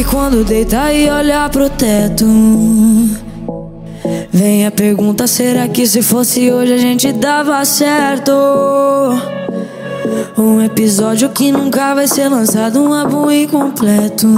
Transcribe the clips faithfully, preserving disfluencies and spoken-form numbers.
quando deita e olha pro teto, vem a pergunta: será que se fosse hoje a gente dava certo? Um episódio que nunca vai ser lançado, um álbum incompleto,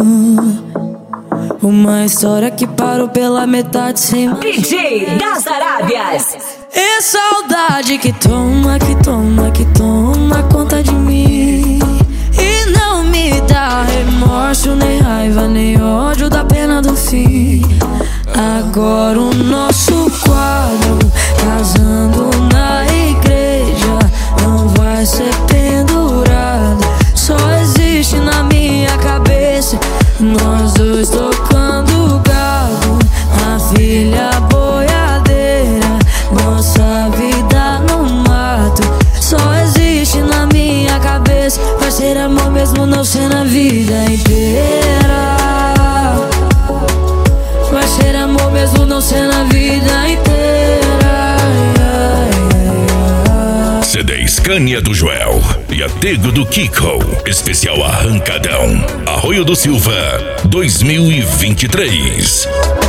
uma história que parou pela metade sem mais. D J das Arábias. É saudade que toma, que toma, que toma conta de mim, e não me dá remorso, nem raiva, nem ódio da pena do fim. Agora o nosso quadro, casando na igreja, não vai ser pendurado, só existe na minha cabeça. Nós dois tocando gado, a filha boiadeira, nossa vida no mato, só existe na minha cabeça. Vai ser amor mesmo não ser na vida inteira, vai ser amor mesmo não ser na vida inteira. C D Scania do Joel e Atego do Kiko, especial Arrancadão, Arroio do Silva dois mil e vinte e três.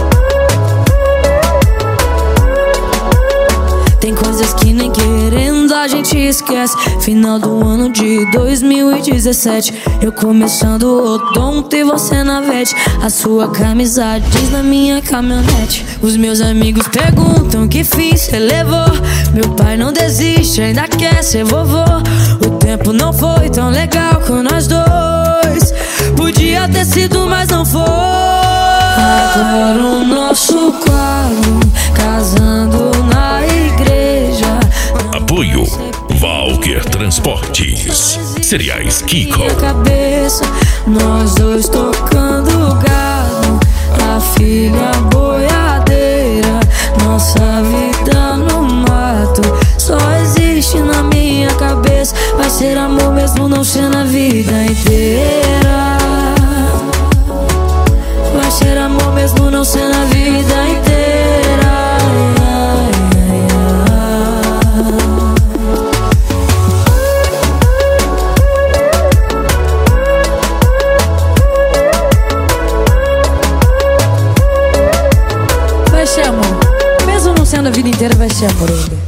Tem coisas que nem querendo a gente esquece. Final do ano de dois mil e dezessete, eu começando o odonto e você na vete. A sua camisa diz na minha caminhonete. Os meus amigos perguntam que fim cê levou. Meu pai não desiste, ainda quer ser vovô. O tempo não foi tão legal com nós dois, podia ter sido, mas não foi. Agora o nosso quadro, casando na igreja. Apoio Valker Transportes, Cereais Kiko. Cabeça, nós dois tocando gado, a filha boiadeira, nossa vida no mato, só existe na minha cabeça. Vai ser amor mesmo não ser na vida inteira, vai ser amor mesmo não ser na vida inteira. Vai ser amor mesmo não sendo a vida inteira, vai ser amor ainda.